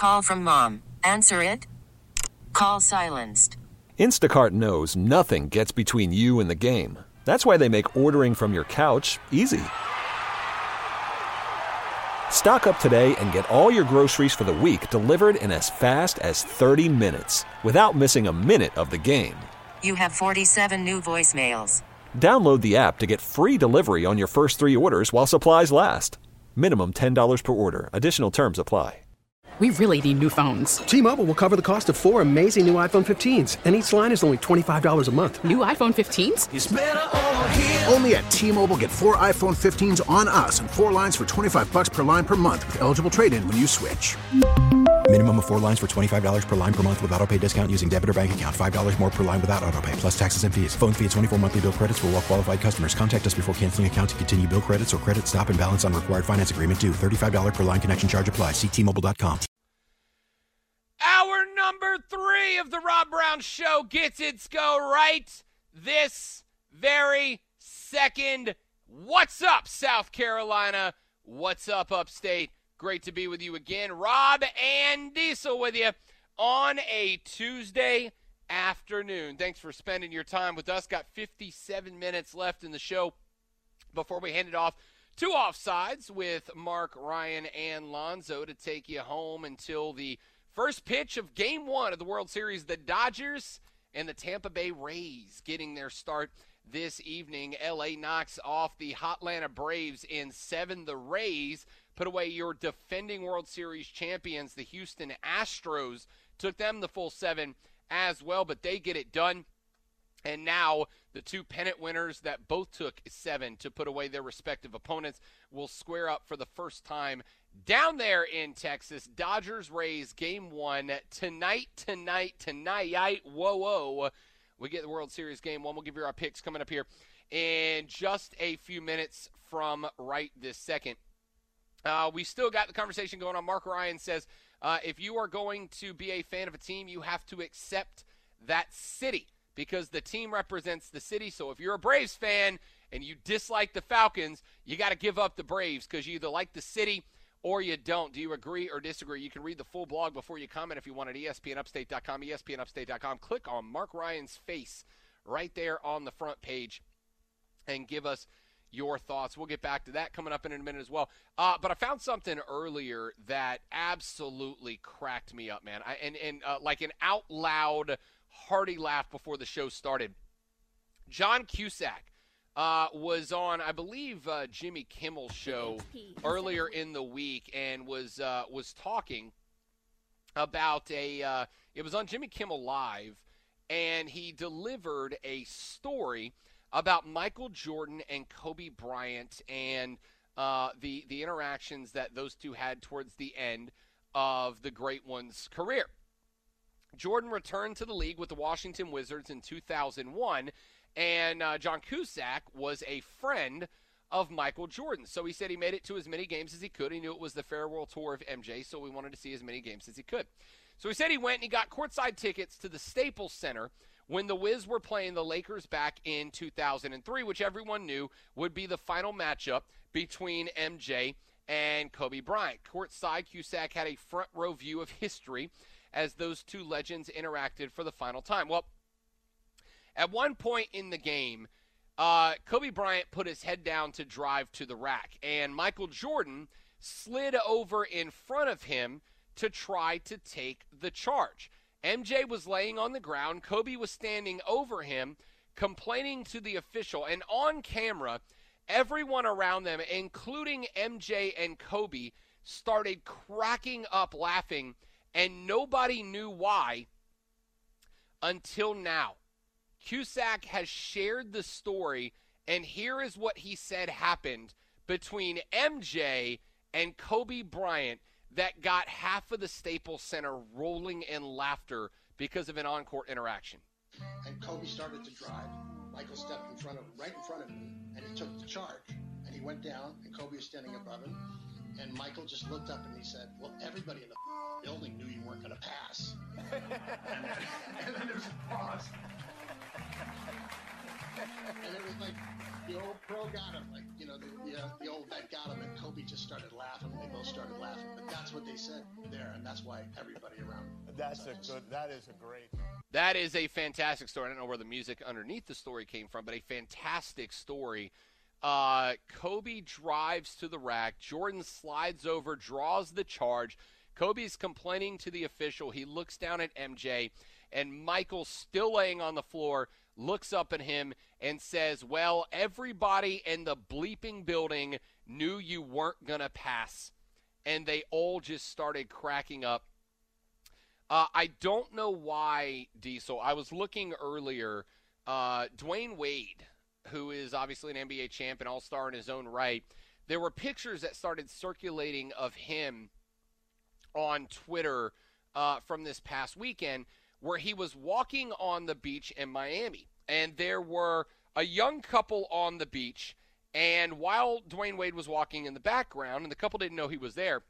Call from mom. Answer it. Call silenced. Instacart knows nothing gets between you and the game. That's why they make ordering from your couch easy. Stock up today and get all your groceries for the week delivered in as fast as 30 minutes without missing a minute of the game. You have 47 new voicemails. Download the app to get free delivery on your first 3 orders while supplies last. Minimum $10 per order. Additional terms apply. We really need new phones. T-Mobile will cover the cost of 4 amazing new iPhone 15s, and each line is only $25 a month. New iPhone 15s? It's better over here. Only at T-Mobile, get 4 iPhone 15s on us and 4 lines for $25 per line per month with eligible trade-in when you switch. Minimum of 4 lines for $25 per line per month with autopay discount using debit or bank account. $5 more per line without autopay, plus taxes and fees. Phone fee at 24 monthly bill credits for well-qualified customers. Contact us before canceling account to continue bill credits or credit stop and balance on required finance agreement due. $35 per line connection charge applies. See T-Mobile.com. Hour number 3 of the Rob Brown Show gets its go right this very second. What's up, South Carolina? What's up, Upstate? Great to be with you again. Rob and Diesel with you on a Tuesday afternoon. Thanks for spending your time with us. Got 57 minutes left in the show before we hand it off to Offsides with Mark, Ryan, and Lonzo to take you home until the first pitch of Game 1 of the World Series. The Dodgers and the Tampa Bay Rays getting their start this evening. L.A. knocks off the Hotlanta Braves in 7. The Rays put away your defending World Series champions, the Houston Astros. Took them the full 7 as well, but they get it done. And now the 2 pennant winners that both took 7 to put away their respective opponents will square up for the first time down there in Texas. Dodgers-Rays Game 1 tonight. Whoa. We get the World Series Game 1. We'll give you our picks coming up here in just a few minutes from right this second. We still got the conversation going on. Mark Ryan says, if you are going to be a fan of a team, you have to accept that city because the team represents the city. So if you're a Braves fan and you dislike the Falcons, you got to give up the Braves because you either like the city or you don't. Do you agree or disagree? You can read the full blog before you comment if you want at ESPNUpstate.com, ESPNUpstate.com. Click on Mark Ryan's face right there on the front page and give us your thoughts. We'll get back to that coming up in a minute as well. But I found something earlier that absolutely cracked me up, man. Like an out loud, hearty laugh before the show started. John Cusack was on, I believe, Jimmy Kimmel's show earlier in the week and was talking about it was on Jimmy Kimmel Live, and he delivered a story about Michael Jordan and Kobe Bryant and the interactions that those two had towards the end of the great one's career. Jordan returned to the league with the Washington Wizards in 2001, and John Cusack was a friend of Michael Jordan. So he said he made it to as many games as he could. He knew it was the farewell tour of MJ, so we wanted to see as many games as he could. So he said he went and he got courtside tickets to the Staples Center when the Wiz were playing the Lakers back in 2003, which everyone knew would be the final matchup between MJ and Kobe Bryant. Courtside, Cusack had a front row view of history as those two legends interacted for the final time. Well, at one point in the game, Kobe Bryant put his head down to drive to the rack, and Michael Jordan slid over in front of him to try to take the charge. MJ was laying on the ground. Kobe was standing over him, complaining to the official. And on camera, everyone around them, including MJ and Kobe, started cracking up laughing, and nobody knew why until now. Cusack has shared the story, and here is what he said happened between MJ and Kobe Bryant that got half of the Staples Center rolling in laughter because of an on-court interaction. And Kobe started to drive. Michael stepped right in front of me, and he took the charge. And he went down, and Kobe was standing above him. And Michael just looked up and he said, well, everybody in the building knew you weren't going to pass. and then there was a pause. And it was like, the old pro got him. Like, the old vet got him, and Kobe just started laughing. They both started laughing. But that's what they said there, and that's why everybody around. That is a fantastic story. I don't know where the music underneath the story came from, but a fantastic story. Kobe drives to the rack. Jordan slides over, draws the charge. Kobe's complaining to the official. He looks down at MJ, and Michael, still laying on the floor, looks up at him and says, well, everybody in the bleeping building knew you weren't going to pass. And they all just started cracking up. I don't know why, Diesel. I was looking earlier. Dwayne Wade, who is obviously an NBA champ and all-star in his own right, there were pictures that started circulating of him on Twitter from this past weekend where he was walking on the beach in Miami. And there were a young couple on the beach, and while Dwayne Wade was walking in the background, and the couple didn't know he was there,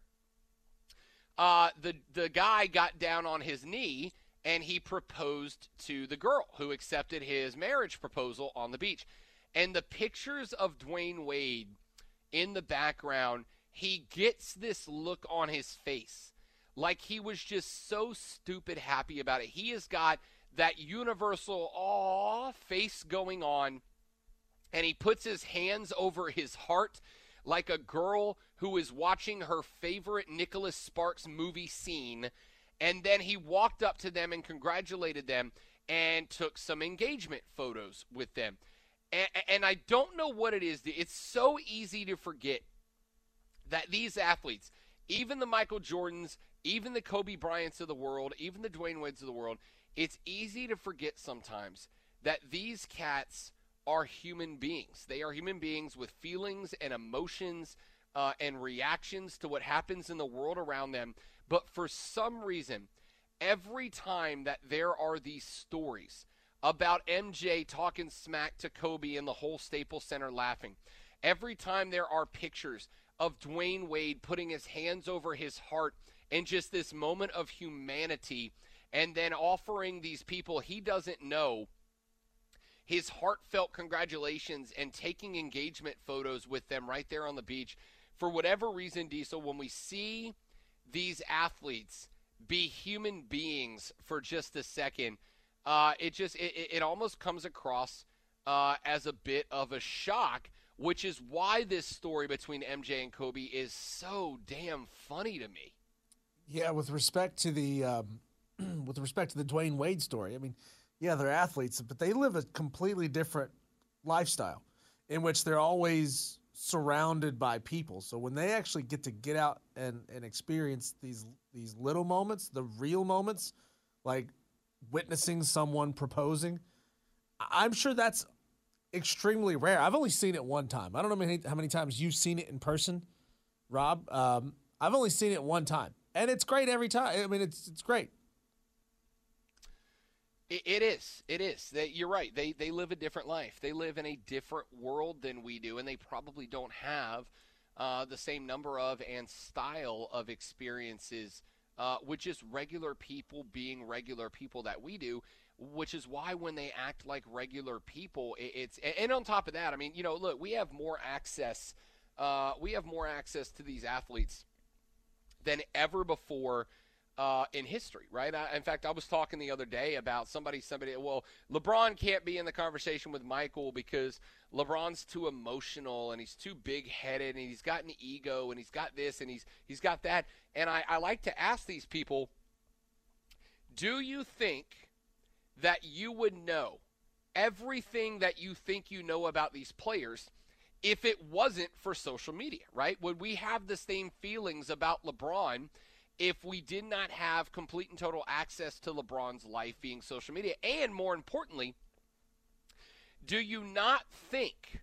the guy got down on his knee, and he proposed to the girl, who accepted his marriage proposal on the beach. And the pictures of Dwayne Wade in the background, he gets this look on his face, like he was just so stupid happy about it. He has got that universal aw face going on, and he puts his hands over his heart like a girl who is watching her favorite Nicholas Sparks movie scene. And then he walked up to them and congratulated them and took some engagement photos with them. And I don't know what it is. It's so easy to forget that these athletes, even the Michael Jordans, even the Kobe Bryants of the world, even the Dwayne Wades of the world, it's easy to forget sometimes that these cats are human beings. They are human beings with feelings and emotions and reactions to what happens in the world around them. But for some reason, every time that there are these stories about MJ talking smack to Kobe and the whole Staples Center laughing, every time there are pictures of Dwayne Wade putting his hands over his heart in just this moment of humanity, and then offering these people he doesn't know his heartfelt congratulations and taking engagement photos with them right there on the beach. For whatever reason, Diesel, when we see these athletes be human beings for just a second, it almost comes across as a bit of a shock, which is why this story between MJ and Kobe is so damn funny to me. Yeah, with respect to the Dwayne Wade story, I mean, yeah, they're athletes, but they live a completely different lifestyle in which they're always surrounded by people. So when they actually get out and experience these little moments, the real moments, like witnessing someone proposing, I'm sure that's extremely rare. I've only seen it one time. I don't know how many times you've seen it in person, Rob. I've only seen it one time, and it's great every time. I mean, it's great. It is. You're right. They live a different life. They live in a different world than we do, and they probably don't have the same number of and style of experiences with just regular people being regular people that we do, which is why when they act like regular people, and on top of that, I mean, look, we have more access to these athletes than ever before in history, right? In fact, I was talking the other day about somebody, well, LeBron can't be in the conversation with Michael because LeBron's too emotional and he's too big-headed and he's got an ego and he's got this and he's got that. And I like to ask these people, do you think that you would know everything that you think you know about these players if it wasn't for social media, right? Would we have the same feelings about LeBron if we did not have complete and total access to LeBron's life being social media? And more importantly, do you not think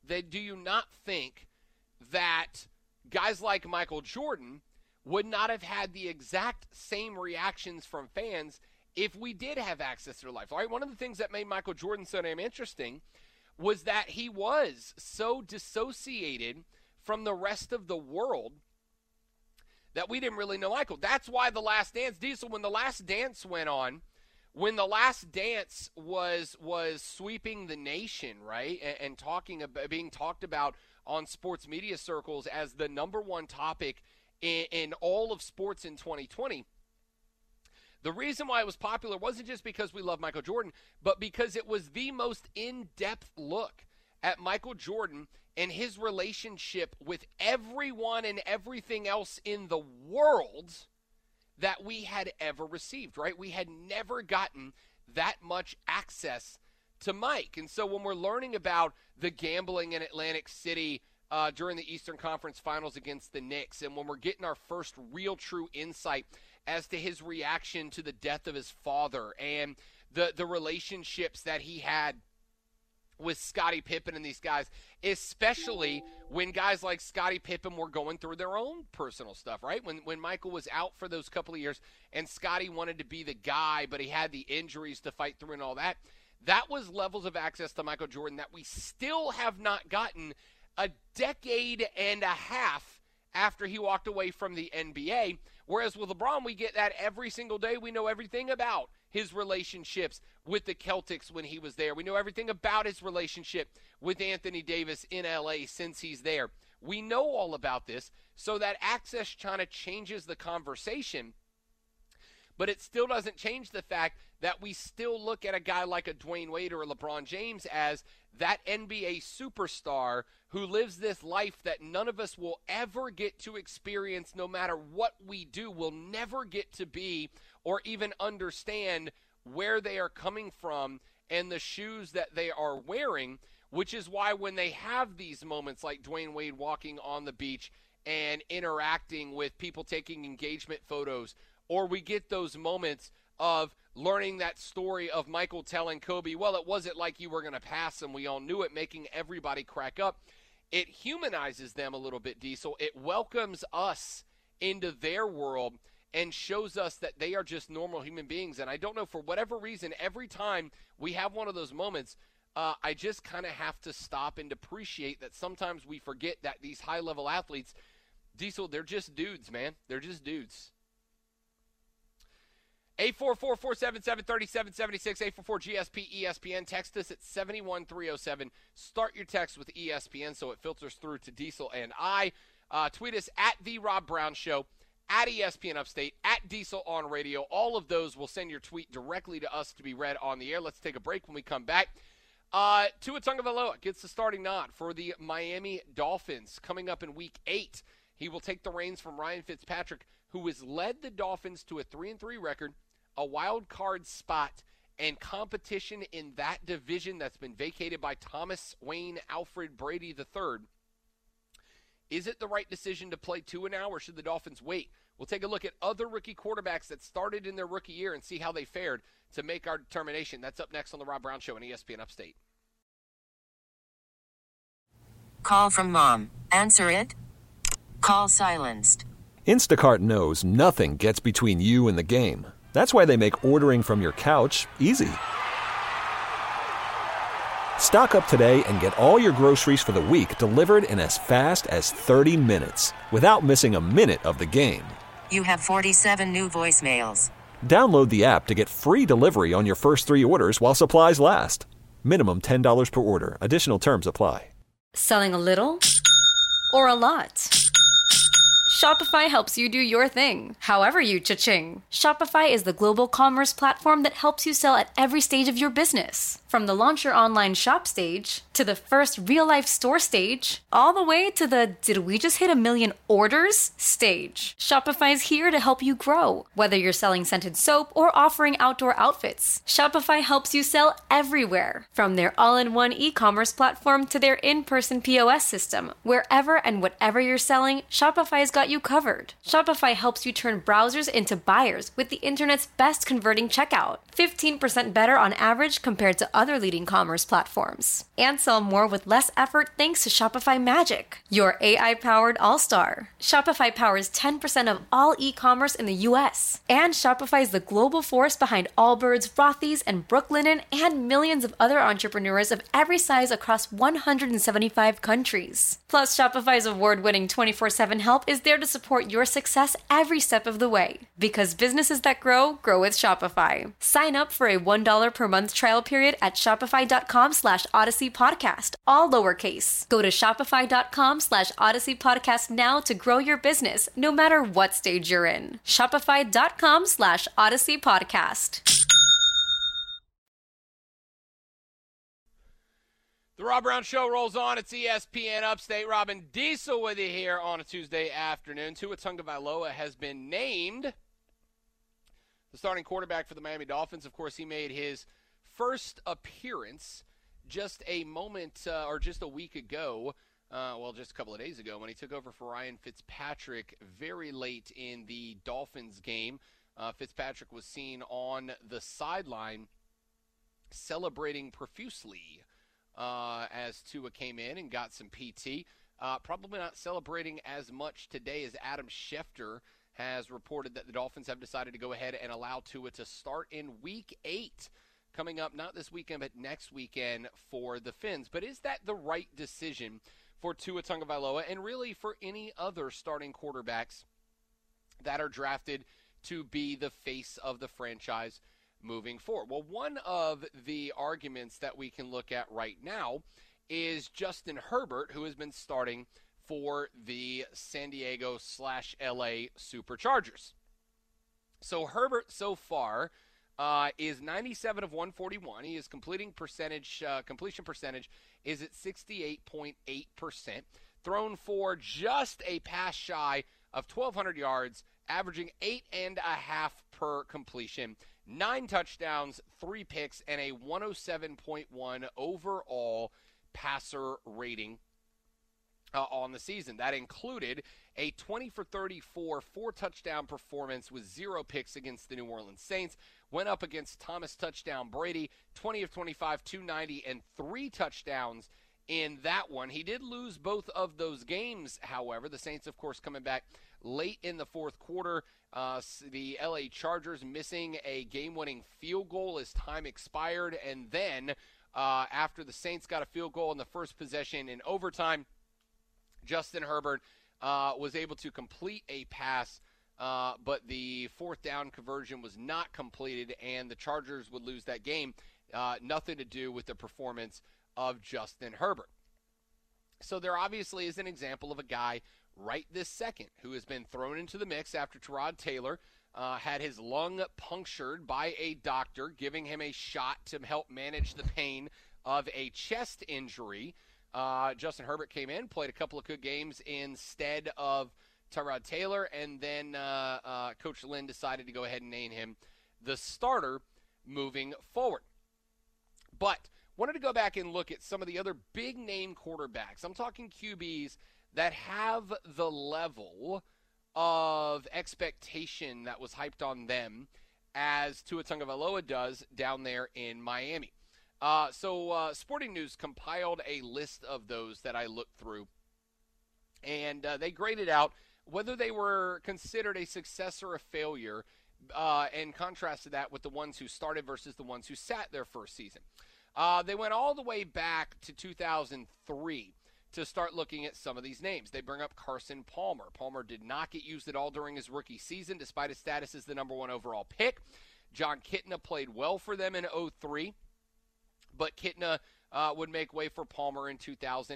that guys like Michael Jordan would not have had the exact same reactions from fans if we did have access to their life? All right, one of the things that made Michael Jordan so damn interesting was that he was so dissociated from the rest of the world that we didn't really know Michael. That's why The Last Dance, Diesel, when The Last Dance went on, when The Last Dance was sweeping the nation, right, and talking about, being talked about on sports media circles as the number one topic in all of sports in 2020, the reason why it was popular wasn't just because we love Michael Jordan, but because it was the most in-depth look at Michael Jordan and his relationship with everyone and everything else in the world that we had ever received, right? We had never gotten that much access to Mike. And so when we're learning about the gambling in Atlantic City during the Eastern Conference Finals against the Knicks, and when we're getting our first real true insight as to his reaction to the death of his father and the relationships that he had with Scottie Pippen and these guys, especially when guys like Scottie Pippen were going through their own personal stuff, right? When Michael was out for those couple of years and Scottie wanted to be the guy, but he had the injuries to fight through and all that, that was levels of access to Michael Jordan that we still have not gotten a decade and a half after he walked away from the NBA. Whereas with LeBron, we get that every single day. We know everything about his relationships with the Celtics when he was there. We know everything about his relationship with Anthony Davis in LA since he's there. We know all about this, so that access kind of changes the conversation, but it still doesn't change the fact that we still look at a guy like a Dwayne Wade or a LeBron James as that NBA superstar who lives this life that none of us will ever get to experience no matter what we do. We'll never get to be or even understand where they are coming from and the shoes that they are wearing, which is why when they have these moments like Dwayne Wade walking on the beach and interacting with people taking engagement photos, or we get those moments of learning that story of Michael telling Kobe, well, it wasn't like you were going to pass him, we all knew it, making everybody crack up. It humanizes them a little bit, Diesel. It welcomes us into their world and shows us that they are just normal human beings. And I don't know, for whatever reason, every time we have one of those moments, I just kind of have to stop and appreciate that sometimes we forget that these high-level athletes, Diesel, they're just dudes, man. They're just dudes. 844-477-3776, 844-GSP-ESPN. Text us at 71307. Start your text with ESPN so it filters through to Diesel and I. Tweet us at The Rob Brown Show, at ESPN Upstate, at Diesel on Radio. All of those will send your tweet directly to us to be read on the air. Let's take a break. When we come back, Tua Tagovailoa gets the starting nod for the Miami Dolphins coming up in Week 8. He will take the reins from Ryan Fitzpatrick, who has led the Dolphins to a 3-3 record, a wild card spot, and competition in that division that's been vacated by Thomas Wayne Alfred Brady III. Is it the right decision to play Tua now, or should the Dolphins wait? We'll take a look at other rookie quarterbacks that started in their rookie year and see how they fared to make our determination. That's up next on The Rob Brown Show on ESPN Upstate. Call from mom. Answer it. Call silenced. Instacart knows nothing gets between you and the game. That's why they make ordering from your couch easy. Stock up today and get all your groceries for the week delivered in as fast as 30 minutes without missing a minute of the game. You have 47 new voicemails. Download the app to get free delivery on your first 3 orders while supplies last. Minimum $10 per order. Additional terms apply. Selling a little or a lot? Shopify helps you do your thing, however you cha-ching. Shopify is the global commerce platform that helps you sell at every stage of your business. From the launch your online shop stage, to the first real-life store stage, all the way to the did we just hit 1 million orders stage. Shopify's here to help you grow. Whether you're selling scented soap or offering outdoor outfits, Shopify helps you sell everywhere. From their all-in-one e-commerce platform to their in-person POS system, wherever and whatever you're selling, Shopify's got you covered. Shopify helps you turn browsers into buyers with the internet's best converting checkout. 15% better on average compared to other leading commerce platforms. And sell more with less effort thanks to Shopify Magic, your AI-powered all-star. Shopify powers 10% of all e-commerce in the U.S. And Shopify is the global force behind Allbirds, Rothy's, and Brooklinen, and millions of other entrepreneurs of every size across 175 countries. Plus, Shopify's award-winning 24/7 help is there there to support your success every step of the way. Because businesses that grow, grow with Shopify. Sign up for a $1 per month trial period at shopify.com/Odyssey Podcast, all lowercase. Go to shopify.com/Odyssey Podcast now to grow your business, no matter what stage you're in. Shopify.com/Odyssey Podcast. The Rob Brown Show rolls on. It's ESPN Upstate. Robin Diesel with you here on a Tuesday afternoon. Tua Tagovailoa has been named the starting quarterback for the Miami Dolphins. Of course, he made his first appearance just a moment or just a week ago, just a couple of days ago when he took over for Ryan Fitzpatrick very late in the Dolphins game. Fitzpatrick was seen on the sideline celebrating profusely as Tua came in and got some PT. Probably not celebrating as much today as Adam Schefter has reported that the Dolphins have decided to go ahead and allow Tua to start in Week 8, coming up not this weekend but next weekend for the Fins. But is that the right decision for Tua Tagovailoa and really for any other starting quarterbacks that are drafted to be the face of the franchise moving forward? Well, one of the arguments that we can look at right now is Justin Herbert, who has been starting for the San Diego/LA Superchargers. So Herbert so far is 97 of 141. His completion percentage is at 68.8%. Thrown for just a pass shy of 1,200 yards, averaging 8.5 per completion. 9 touchdowns, 3 picks, and a 107.1 overall passer rating on the season. That included a 20 for 34, 4-touchdown performance with 0 picks against the New Orleans Saints. Went up against Thomas Touchdown Brady, 20 of 25, 290, and 3 touchdowns in that one. He did lose both of those games, however. The Saints, of course, coming back late in the fourth quarter. The LA Chargers missing a game-winning field goal as time expired. And then after the Saints got a field goal in the first possession in overtime, Justin Herbert was able to complete a pass, but the fourth down conversion was not completed, and the Chargers would lose that game. Nothing to do with the performance of Justin Herbert. So there obviously is an example of a guy right this second who has been thrown into the mix after Tyrod Taylor had his lung punctured by a doctor, giving him a shot to help manage the pain of a chest injury. Justin Herbert came in, played a couple of good games instead of Tyrod Taylor, and then Coach Lynn decided to go ahead and name him the starter moving forward. But wanted to go back and look at some of the other big-name quarterbacks. I'm talking QBs that have the level of expectation that was hyped on them as Tua Tagovailoa does down there in Miami. So Sporting News compiled a list of those that I looked through, and they graded out whether they were considered a success or a failure, and contrasted that with the ones who started versus the ones who sat their first season. They went all the way back to 2003 to start looking at some of these names. They bring up Carson Palmer. Palmer did not get used at all during his rookie season, despite his status as the number 1 overall pick. John Kitna played well for them in 2003, but Kitna would make way for Palmer in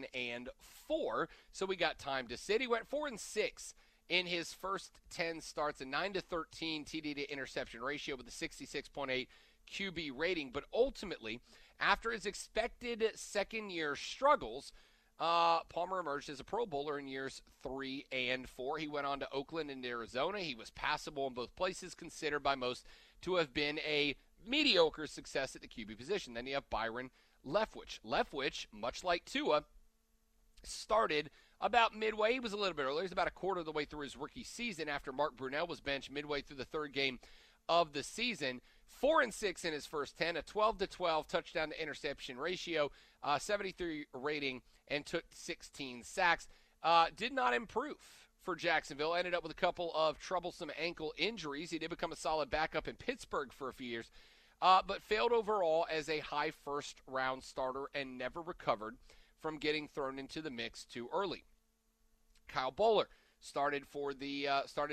2004, so we got time to sit. He went 4-6 in his first 10 starts, a 9-13 TD to interception ratio with a 66.8 QB rating, but ultimately, after his expected second-year struggles, Palmer emerged as a Pro Bowler in years 3 and 4. He went on to Oakland and Arizona. He was passable in both places, considered by most to have been a mediocre success at the QB position. Then you have Byron Leftwich. Leftwich, much like Tua, started about midway. He was a little bit earlier. He was about a quarter of the way through his rookie season after Mark Brunell was benched midway through the third game of the season. 4-6 in his first 10, a 12-12 touchdown to interception ratio, 73 rating, and took 16 sacks. Did not improve for Jacksonville. Ended up with a couple of troublesome ankle injuries. He did become a solid backup in Pittsburgh for a few years, but failed overall as a high first-round starter and never recovered from getting thrown into the mix too early. Kyle Boller started for the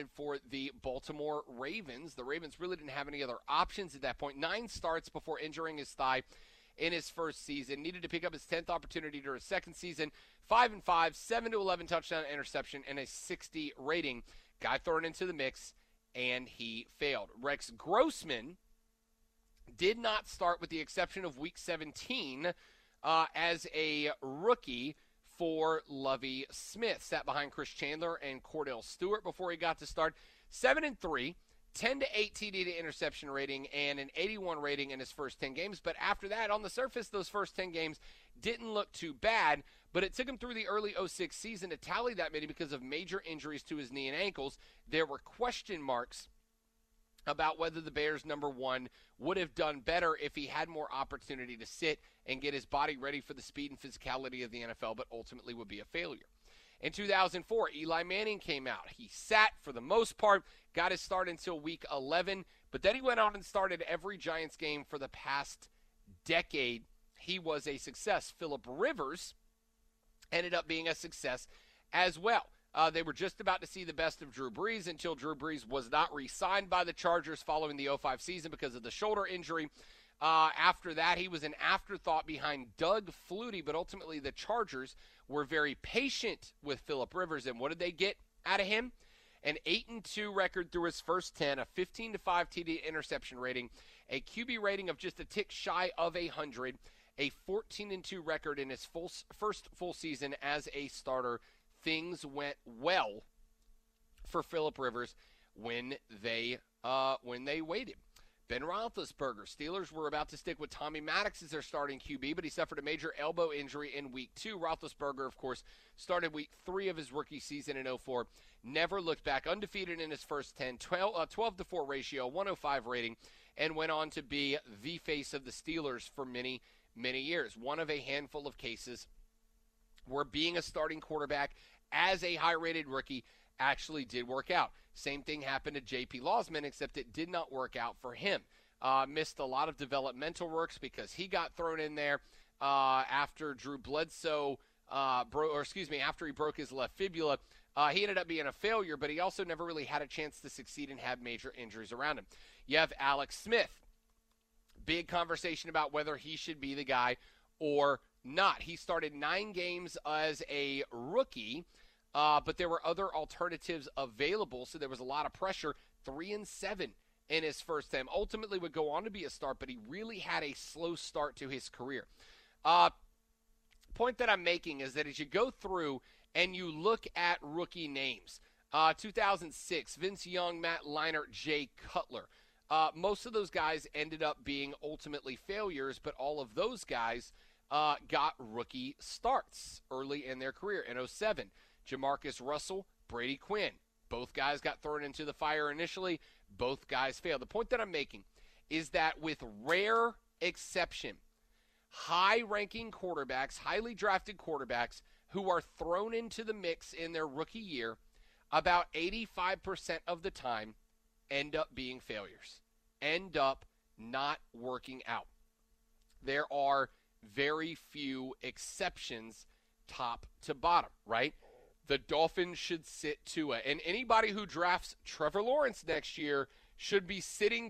Baltimore Ravens. The Ravens really didn't have any other options at that point. 9 starts before injuring his thigh in his first season. Needed to pick up his 10th opportunity during his second season. 5-5, 7-11 touchdown interception, and a 60 rating. Guy thrown into the mix, and he failed. Rex Grossman did not start with the exception of Week 17 as a rookie for Lovie Smith. Sat behind Chris Chandler and Cordell Stewart before he got to start. 7-3, 10-8 TD to interception rating, and an 81 rating in his first 10 games. But after that, on the surface, those first 10 games didn't look too bad, but it took him through the early 06 season to tally that many because of major injuries to his knee and ankles. There were question marks about whether the Bears, number one, would have done better if he had more opportunity to sit and get his body ready for the speed and physicality of the NFL, but ultimately would be a failure. In 2004, Eli Manning came out. He sat for the most part, got his start until Week 11, but then he went on and started every Giants game for the past decade. He was a success. Phillip Rivers ended up being a success as well. They were just about to see the best of Drew Brees until Drew Brees was not re-signed by the Chargers following the 05 season because of the shoulder injury. After that, he was an afterthought behind Doug Flutie, but ultimately the Chargers were very patient with Phillip Rivers, and what did they get out of him? An 8-2 record through his first 10, a 15-5 TD interception rating, a QB rating of just a tick shy of 100, a 14-2 record in his first full season as a starter. Things went well for Phillip Rivers when they waited. Ben Roethlisberger. Steelers were about to stick with Tommy Maddox as their starting QB, but he suffered a major elbow injury in Week 2. Roethlisberger, of course, started Week 3 of his rookie season in 04. Never looked back. Undefeated in his first 10. 12-4 ratio, 105 rating, and went on to be the face of the Steelers for many, many years. One of a handful of cases where being a starting quarterback as a high-rated rookie actually did work out. Same thing happened to J.P. Losman, except it did not work out for him. Missed a lot of developmental works because he got thrown in there after Drew Bledsoe, after he broke his left fibula. He ended up being a failure, but he also never really had a chance to succeed and had major injuries around him. You have Alex Smith. Big conversation about whether he should be the guy or not. He started 9 games as a rookie, but there were other alternatives available, so there was a lot of pressure. 3-7 in his first 10. Ultimately would go on to be a start, but he really had a slow start to his career. Point that I'm making is that as you go through and you look at rookie names, 2006, Vince Young, Matt Leinart, Jay Cutler. Most of those guys ended up being ultimately failures, but all of those guys got rookie starts early in their career. In 07, Jamarcus Russell, Brady Quinn. Both guys got thrown into the fire initially. Both guys failed. The point that I'm making is that with rare exception, high-ranking quarterbacks, highly drafted quarterbacks who are thrown into the mix in their rookie year, about 85% of the time end up being failures, end up not working out. There are very few exceptions top to bottom, right? The Dolphins should sit Tua, and anybody who drafts Trevor Lawrence next year should be sitting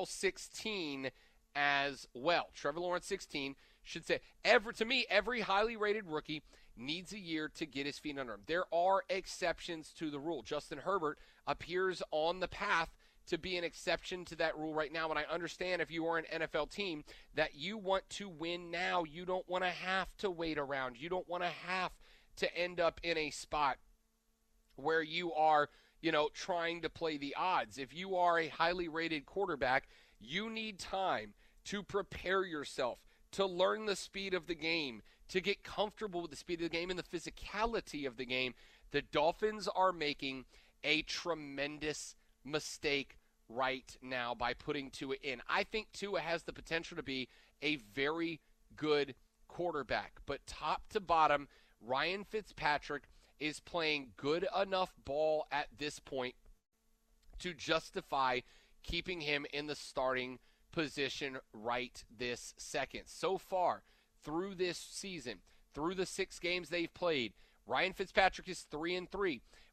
TL16 as well. Trevor Lawrence 16 should sit. To me, every highly rated rookie needs a year to get his feet under him. There are exceptions to the rule. Justin Herbert appears on the path to be an exception to that rule right now, and I understand if you are an NFL team that you want to win now. You don't want to have to wait around. You don't want to have to end up in a spot where you are, trying to play the odds. If you are a highly rated quarterback, you need time to prepare yourself, to learn the speed of the game, to get comfortable with the speed of the game and the physicality of the game. The Dolphins are making a tremendous mistake right now by putting Tua in. I think Tua has the potential to be a very good quarterback, but top to bottom, Ryan Fitzpatrick is playing good enough ball at this point to justify keeping him in the starting position right this second. So far, through this season, through the 6 games they've played, Ryan Fitzpatrick is 3-3.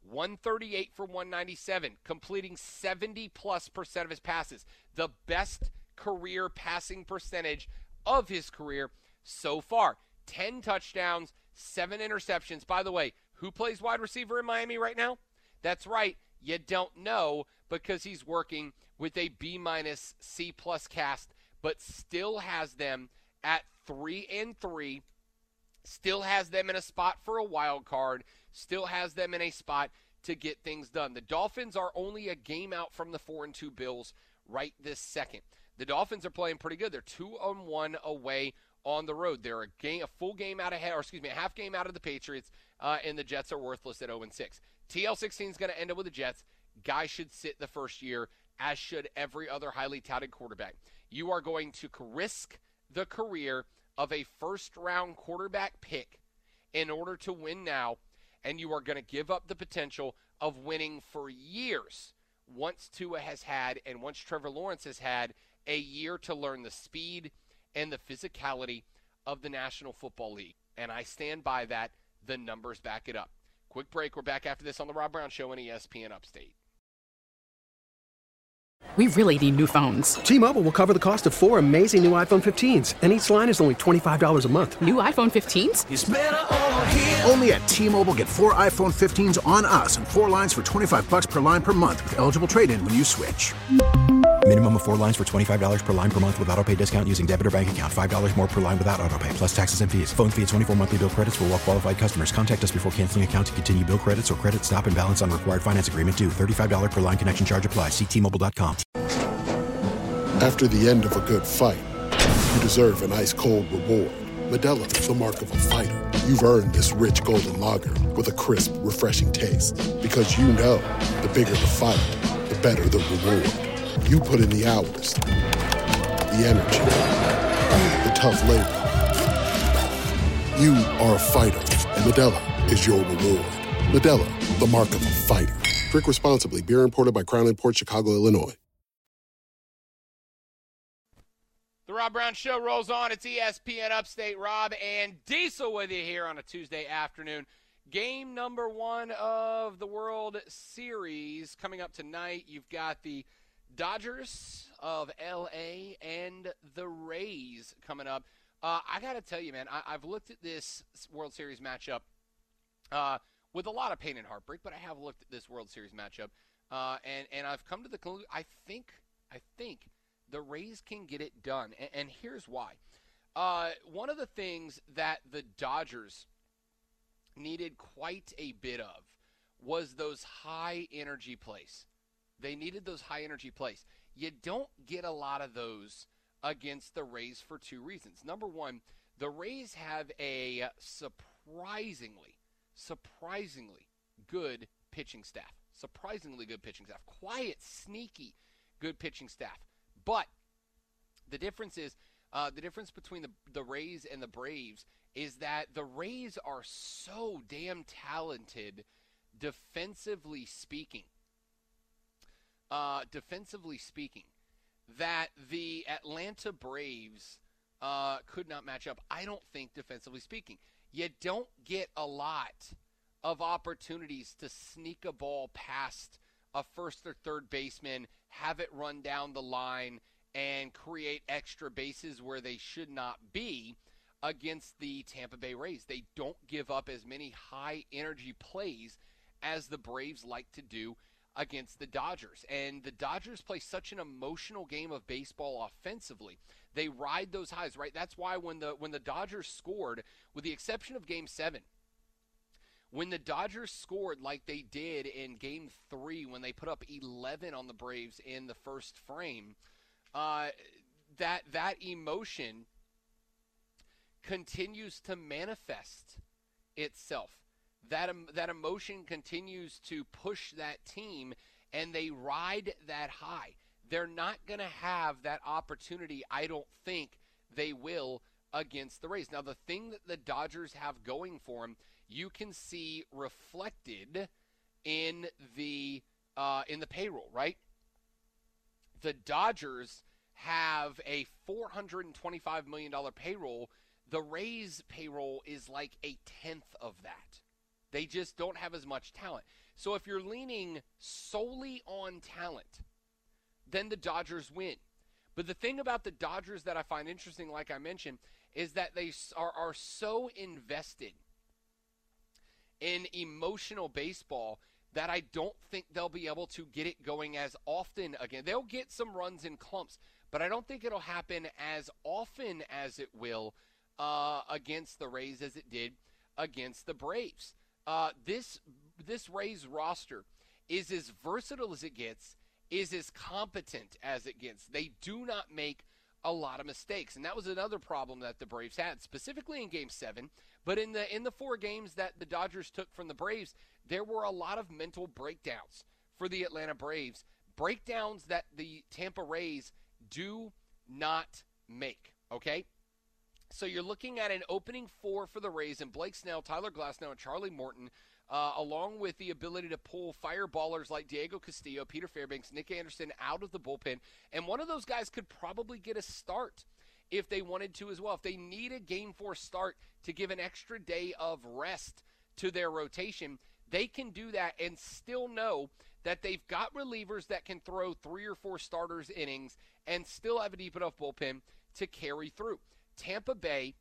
138 for 197, completing 70+% of his passes. The best career passing percentage of his career so far. 10 touchdowns, 7 interceptions. By the way, who plays wide receiver in Miami right now? That's right. You don't know because he's working with a B-C+ cast, but still has them at 3-3, still has them in a spot for a wild card, still has them in a spot to get things done. The Dolphins are only a game out from the 4-2 Bills right this second. The Dolphins are playing pretty good. They're 2-1 away on the road. They're a full game out ahead, a half game out of the Patriots, and the Jets are worthless at 0-6. TL16 is going to end up with the Jets. Guy should sit the first year, as should every other highly touted quarterback. You are going to risk the career of a first-round quarterback pick in order to win now, and you are going to give up the potential of winning for years once Tua has had and once Trevor Lawrence has had a year to learn the speed and the physicality of the National Football League. And I stand by that. The numbers back it up. Quick break. We're back after this on The Rob Brown Show on ESPN Upstate. We really need new phones. T-Mobile will cover the cost of 4 amazing new iPhone 15s, and each line is only $25 a month. New iPhone 15s? It's better over here. Only at T-Mobile, get 4 iPhone 15s on us and 4 lines for $25 per line per month with eligible trade-in when you switch. Minimum of 4 lines for $25 per line per month with autopay discount using debit or bank account. $5 more per line without autopay, plus taxes and fees. Phone fee at 24 monthly bill credits for well-qualified customers. Contact us before canceling account to continue bill credits or credit stop and balance on required finance agreement due. $35 per line connection charge applies. See T-Mobile.com. After the end of a good fight, you deserve an ice-cold reward. Modelo, the mark of a fighter. You've earned this rich golden lager with a crisp, refreshing taste. Because you know, the bigger the fight, the better the reward. You put in the hours, the energy, the tough labor. You are a fighter, and Modelo is your reward. Modelo, the mark of a fighter. Drink responsibly. Beer imported by Crown Imports, Chicago, Illinois. The Rob Brown Show rolls on. It's ESPN Upstate. Rob and Diesel with you here on a Tuesday afternoon. Game number 1 of the World Series coming up tonight. You've got the Dodgers of L.A. and the Rays coming up. I got to tell you, man, I've looked at this World Series matchup with a lot of pain and heartbreak, but I have looked at this World Series matchup, and I've come to the conclusion, I think the Rays can get it done, and here's why. One of the things that the Dodgers needed quite a bit of was those high-energy plays. They needed those high-energy plays. You don't get a lot of those against the Rays for 2 reasons. Number one, the Rays have a surprisingly good pitching staff. Quiet, sneaky, good pitching staff. But the difference is, the difference between the Rays and the Braves is that the Rays are so damn talented defensively speaking, that the Atlanta Braves could not match up, I don't think, defensively speaking. You don't get a lot of opportunities to sneak a ball past a first or third baseman, have it run down the line, and create extra bases where they should not be against the Tampa Bay Rays. They don't give up as many high-energy plays as the Braves like to do against the Dodgers. And the Dodgers play such an emotional game of baseball offensively. They ride those highs, right? That's why when the Dodgers scored, with the exception of Game 7, when the Dodgers scored like they did in Game 3 when they put up 11 on the Braves in the first frame, that emotion continues to manifest itself. That emotion continues to push that team, and they ride that high. They're not going to have that opportunity, I don't think they will, against the Rays. Now, the thing that the Dodgers have going for them, you can see reflected in the payroll, right? The Dodgers have a $425 million payroll. The Rays' payroll is like a tenth of that. They just don't have as much talent. So if you're leaning solely on talent, then the Dodgers win. But the thing about the Dodgers that I find interesting, like I mentioned, is that they are so invested in emotional baseball that I don't think they'll be able to get it going as often again. They'll get some runs in clumps, but I don't think it'll happen as often as it will against the Rays as it did against the Braves. This Rays roster is as versatile as it gets, is as competent as it gets. They do not make a lot of mistakes, and that was another problem that the Braves had, specifically in Game 7. But in the 4 games that the Dodgers took from the Braves, there were a lot of mental breakdowns for the Atlanta Braves, breakdowns that the Tampa Rays do not make, okay? So you're looking at an opening 4 for the Rays, and Blake Snell, Tyler Glasnow, and Charlie Morton, along with the ability to pull fireballers like Diego Castillo, Peter Fairbanks, Nick Anderson out of the bullpen. And one of those guys could probably get a start if they wanted to as well. If they need a Game 4 start to give an extra day of rest to their rotation, they can do that and still know that they've got relievers that can throw 3 or 4 starters innings and still have a deep enough bullpen to carry through. Tampa Bay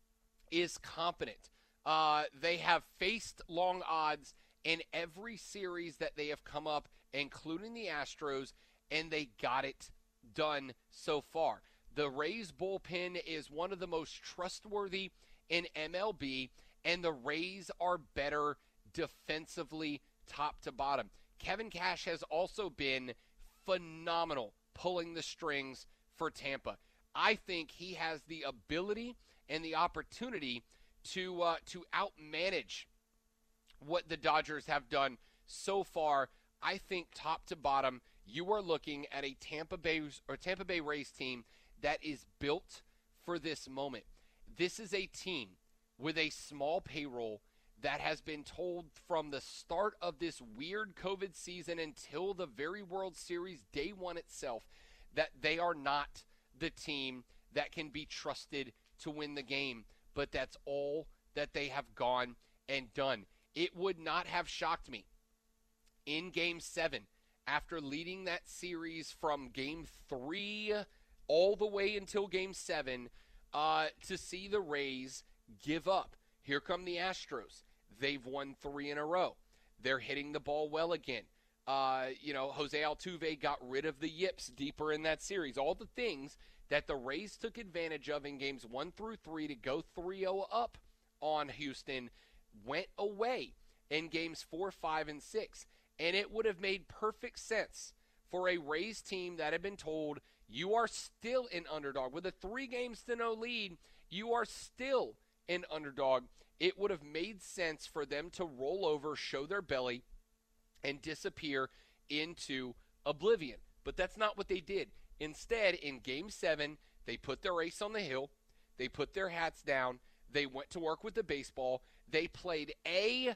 is competent. They have faced long odds in every series that they have come up, including the Astros, and they got it done so far. The Rays bullpen is one of the most trustworthy in MLB, and the Rays are better defensively top to bottom. Kevin Cash has also been phenomenal pulling the strings for Tampa. I think he has the ability and the opportunity to outmanage what the Dodgers have done so far. I think top to bottom, you are looking at a Tampa Bay Rays team that is built for this moment. This is a team with a small payroll that has been told from the start of this weird COVID season until the very World Series Day 1 itself that they are not the team that can be trusted to win the game. But that's all that they have gone and done. It would not have shocked me in Game 7, after leading that series from Game 3 all the way until Game 7, to see the Rays give up. Here come the Astros. They've won 3 in a row. They're hitting the ball well again. Jose Altuve got rid of the yips deeper in that series. All the things that the Rays took advantage of in games 1 through 3 to go 3-0 up on Houston went away in games 4, 5, and 6. And it would have made perfect sense for a Rays team that had been told, you are still an underdog. With a 3-0 lead, you are still an underdog. It would have made sense for them to roll over, show their belly, and disappear into oblivion. But that's not what they did. Instead, in Game 7, they put their ace on the hill. They put their hats down. They went to work with the baseball. They played A++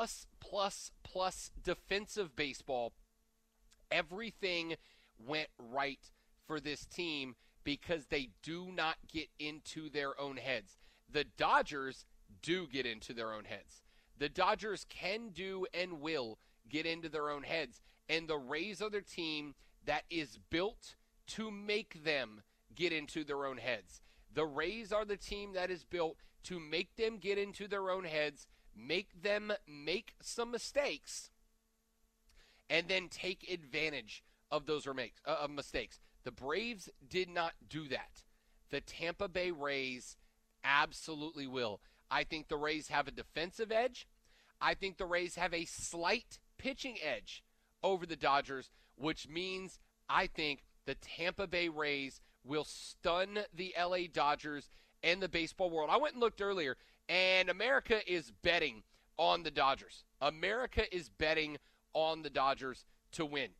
defensive baseball. Everything went right for this team because they do not get into their own heads. The Dodgers do get into their own heads. The Dodgers can do and will get into their own heads. And the Rays are the team that is built to make them get into their own heads. The Rays are the team that is built to make them get into their own heads, make them make some mistakes, and then take advantage of those mistakes. The Braves did not do that. The Tampa Bay Rays absolutely will. I think the Rays have a defensive edge. I think the Rays have a slight pitching edge over the Dodgers, which means I think the Tampa Bay Rays will stun the LA Dodgers and the baseball world. I went and looked earlier, and America is betting on the Dodgers. America is betting on the Dodgers to win.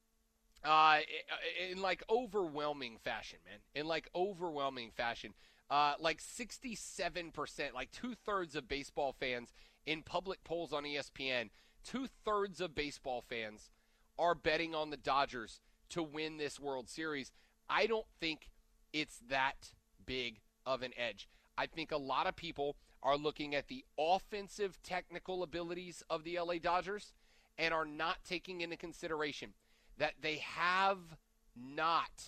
In like overwhelming fashion, man. In like overwhelming fashion. Like 67%, like 2/3 of baseball fans in public polls on ESPN, 2/3 of baseball fans are betting on the Dodgers to win this World Series. I don't think it's that big of an edge. I think a lot of people are looking at the offensive technical abilities of the LA Dodgers, and are not taking into consideration that they have not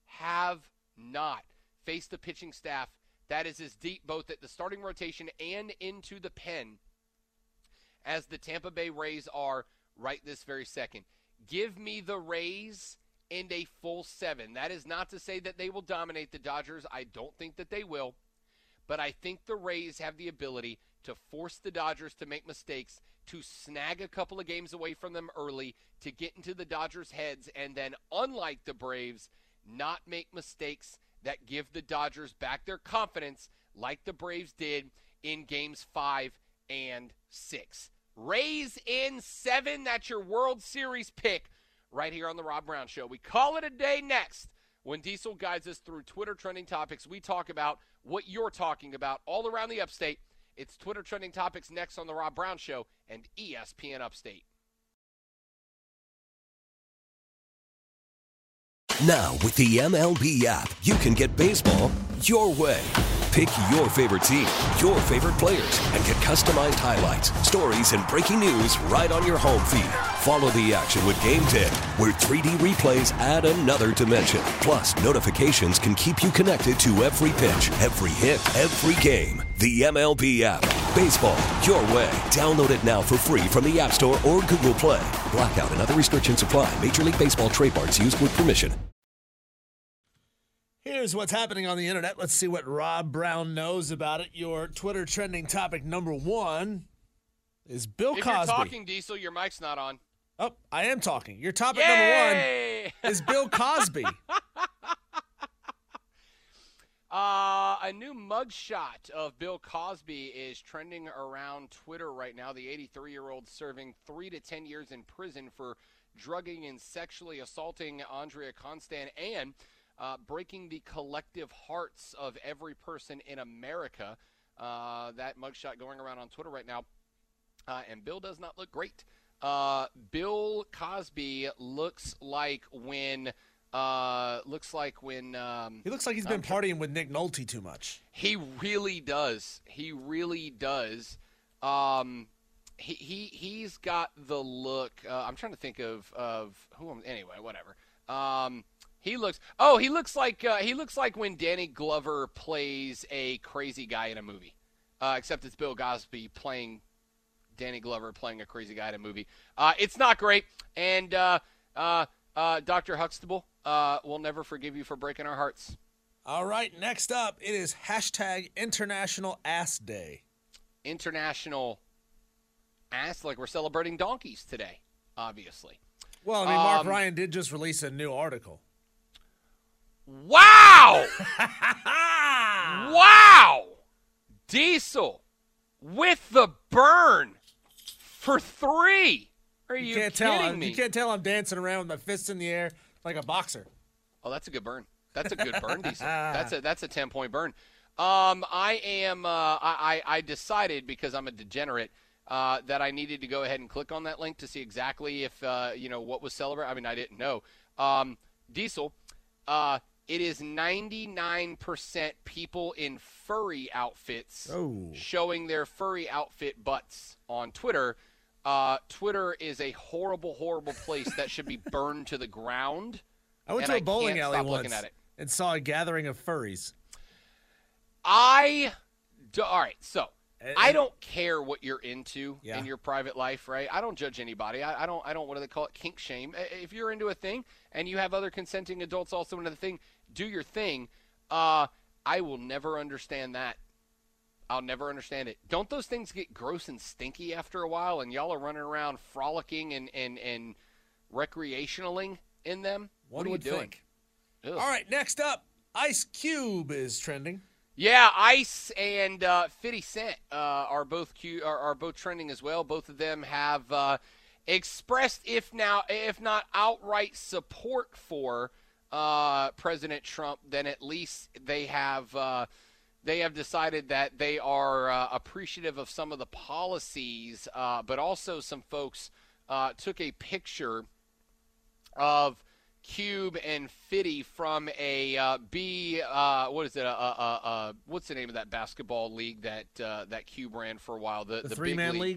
faced a pitching staff that is as deep both at the starting rotation and into the pen as the Tampa Bay Rays are right this very second. Give me the Rays and a full 7. That is not to say that they will dominate the Dodgers. I don't think that they will. But I think the Rays have the ability to force the Dodgers to make mistakes, to snag a couple of games away from them early, to get into the Dodgers' heads, and then, unlike the Braves, not make mistakes that give the Dodgers back their confidence like the Braves did in games 5 and 6. Rays in 7. That's your World Series pick right here on the Rob Brown Show. We call it a day next. When Diesel guides us through Twitter trending topics, we talk about what you're talking about all around the upstate. It's Twitter trending topics next on the Rob Brown Show and ESPN Upstate. Now, with the MLB app, you can get baseball your way. Pick your favorite team, your favorite players, and get customized highlights, stories, and breaking news right on your home feed. Follow the action with Game Day, where 3D replays add another dimension. Plus, notifications can keep you connected to every pitch, every hit, every game. The MLB app. Baseball your way. Download it now for free from the App Store or Google Play. Blackout and other restrictions apply. Major League Baseball trademarks used with permission. Here's what's happening on the internet. Let's see what Rob Brown knows about it. Your Twitter trending topic number 1 is Bill Cosby. If you're talking, Diesel, your mic's not on. Oh, I am talking. Your topic number 1 is Bill Cosby. A new mugshot of Bill Cosby is trending around Twitter right now. The 83-year-old serving 3 to 10 years in prison for drugging and sexually assaulting Andrea Constand and breaking the collective hearts of every person in America. That mugshot going around on Twitter right now. And Bill does not look great. Bill Cosby looks like when he looks like he's been partying with Nick Nolte too much. He really does. He really does. He's got the look. I'm trying to think of who. Anyway, whatever. He looks like when Danny Glover plays a crazy guy in a movie, except it's Bill Cosby playing Danny Glover playing a crazy guy in a movie. It's not great, and Dr. Huxtable, we'll never forgive you for breaking our hearts. All right, next up, it is hashtag International Ass Day. International Ass, like we're celebrating donkeys today, obviously. Well, I mean, Mark Ryan did just release a new article. Wow! Wow! Diesel with the burn for 3. Are you kidding me? You can't tell I'm dancing around with my fists in the air like a boxer. Oh, that's a good burn. That's a good burn, Diesel. That's a 10-point burn. I decided, because I'm a degenerate, that I needed to go ahead and click on that link to see exactly if what was celebrated. I mean, I didn't know. Diesel, it is 99% people in furry outfits showing their furry outfit butts on Twitter. Twitter is a horrible, horrible place that should be burned to the ground. I went to a bowling alley once and saw a gathering of furries. All right, so I don't care what you're into in your private life, right? I don't judge anybody. I don't. What do they call it? Kink shame. If you're into a thing and you have other consenting adults also into the thing, do your thing. I will never understand that. I'll never understand it. Don't those things get gross and stinky after a while, and y'all are running around frolicking and recreationaling in them? What are you doing? All right, next up, Ice Cube is trending. Yeah, Ice and 50 Cent are both trending as well. Both of them have expressed, if not outright support for President Trump, then at least they have decided that they are appreciative of some of the policies, but also some folks took a picture of Cube and Fitty from a what's the name of that basketball league that Cube ran for a while? The three-man league?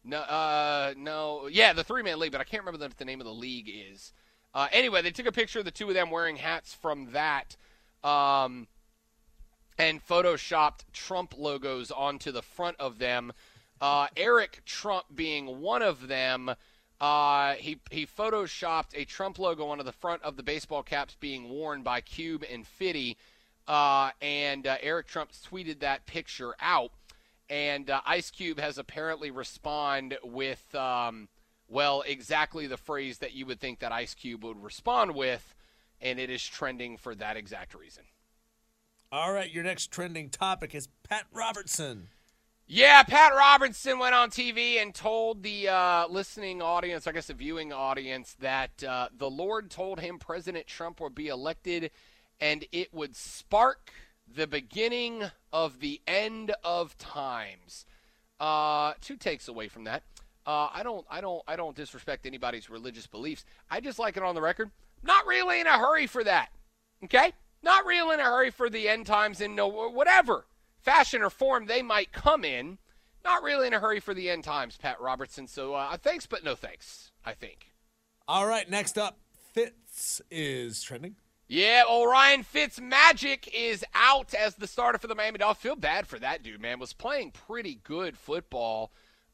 No. Yeah, the three-man league, but I can't remember what the name of the league is. Anyway, they took a picture of the two of them wearing hats from that, and photoshopped Trump logos onto the front of them. Eric Trump being one of them. He photoshopped a Trump logo onto the front of the baseball caps being worn by Cube and Fitty, and Eric Trump tweeted that picture out. And Ice Cube has apparently responded with, exactly the phrase that you would think that Ice Cube would respond with, and it is trending for that exact reason. All right, your next trending topic is Pat Robertson. Yeah, Pat Robertson went on TV and told the listening audience, I guess the viewing audience, that the Lord told him President Trump would be elected and it would spark the beginning of the end of times. Two takes away from that. I don't disrespect anybody's religious beliefs. I just like it on the record. Not really in a hurry for that. Okay? Not really in a hurry for the end times in whatever fashion or form they might come in. Not really in a hurry for the end times, Pat Robertson. So thanks, but no thanks, I think. All right, next up, Fitz is trending. Yeah, Ryan Fitzmagic is out as the starter for the Miami Dolphins. Feel bad for that dude, man. Was playing pretty good football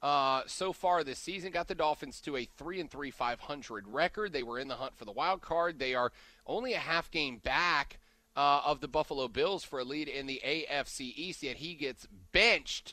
so far this season. Got the Dolphins to a 3-3 500 record. They were in the hunt for the wild card. They are only a half game back of the Buffalo Bills for a lead in the AFC East, yet he gets benched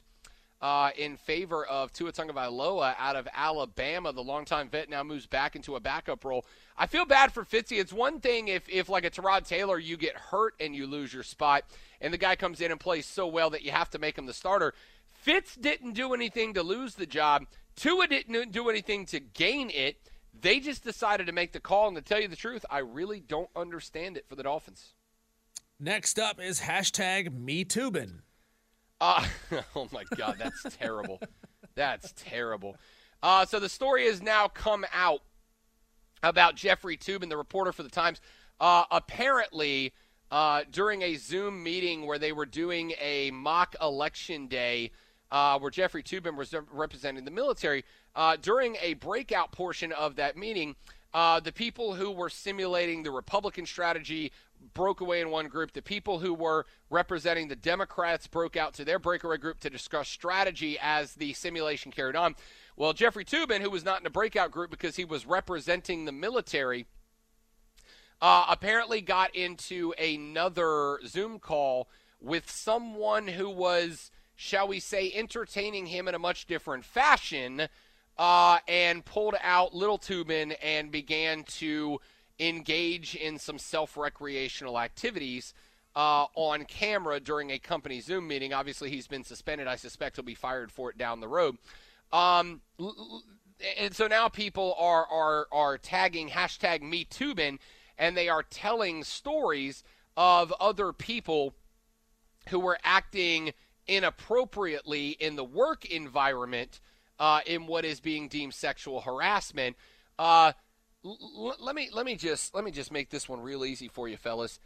in favor of Tua Tagovailoa out of Alabama. The longtime vet now moves back into a backup role. I feel bad for Fitzy. It's one thing if like a Tyrod Taylor, you get hurt and you lose your spot, and the guy comes in and plays so well that you have to make him the starter. Fitz didn't do anything to lose the job. Tua didn't do anything to gain it. They just decided to make the call, and to tell you the truth, I really don't understand it for the Dolphins. Next up is #MeTubin. Oh, my God, that's terrible. That's terrible. So the story has now come out about Jeffrey Toobin, the reporter for the Times. Apparently, during a Zoom meeting where they were doing a mock election day where Jeffrey Toobin was representing the military, during a breakout portion of that meeting, the people who were simulating the Republican strategy broke away in one group. The people who were representing the Democrats broke out to their breakaway group to discuss strategy as the simulation carried on. Well, Jeffrey Toobin, who was not in a breakout group because he was representing the military, apparently got into another Zoom call with someone who was, shall we say, entertaining him in a much different fashion, and pulled out little Toobin and began to engage in some self-recreational activities on camera during a company Zoom meeting. Obviously, he's been suspended. I suspect he'll be fired for it down the road. And so now people are tagging #MeTubin, and they are telling stories of other people who were acting inappropriately in the work environment in what is being deemed sexual harassment. Let me just make this one real easy for you, fellas.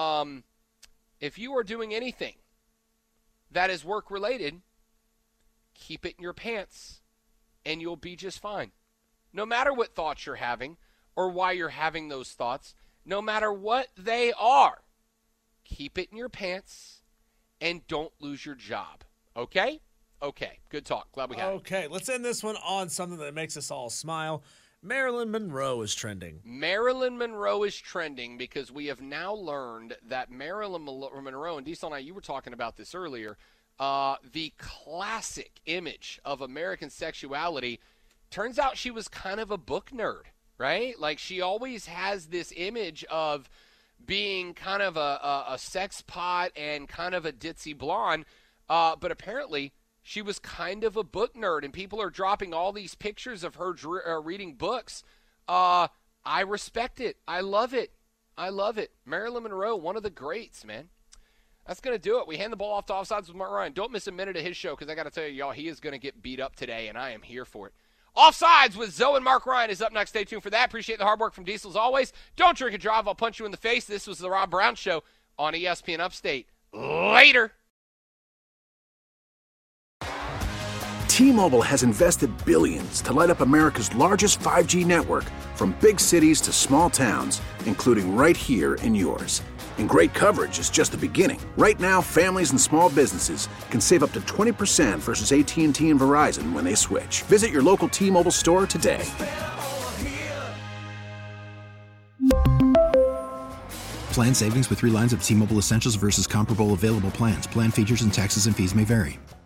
If you are doing anything that is work related, keep it in your pants, and you'll be just fine. No matter what thoughts you're having or why you're having those thoughts, no matter what they are, keep it in your pants and don't lose your job. Okay? Okay. Good talk. Glad we got it. Okay, let's end this one on something that makes us all smile. Marilyn Monroe is trending. Marilyn Monroe is trending because we have now learned that Marilyn Monroe, and Diesel and I, you were talking about this earlier, the classic image of American sexuality, turns out she was kind of a book nerd, right? Like, she always has this image of being kind of a sex pot and kind of a ditzy blonde, but apparently she was kind of a book nerd, and people are dropping all these pictures of her reading books. I respect it. I love it. I love it. Marilyn Monroe, one of the greats, man. That's going to do it. We hand the ball off to Offsides with Mark Ryan. Don't miss a minute of his show because I got to tell you, y'all, he is going to get beat up today, and I am here for it. Offsides with Zoe and Mark Ryan is up next. Stay tuned for that. Appreciate the hard work from Diesel as always. Don't drink and drive. I'll punch you in the face. This was the Rob Brown Show on ESPN Upstate. Later. T-Mobile has invested billions to light up America's largest 5G network, from big cities to small towns, including right here in yours. And great coverage is just the beginning. Right now, families and small businesses can save up to 20% versus AT&T and Verizon when they switch. Visit your local T-Mobile store today. Plan savings with 3 lines of T-Mobile Essentials versus comparable available plans. Plan features and taxes and fees may vary.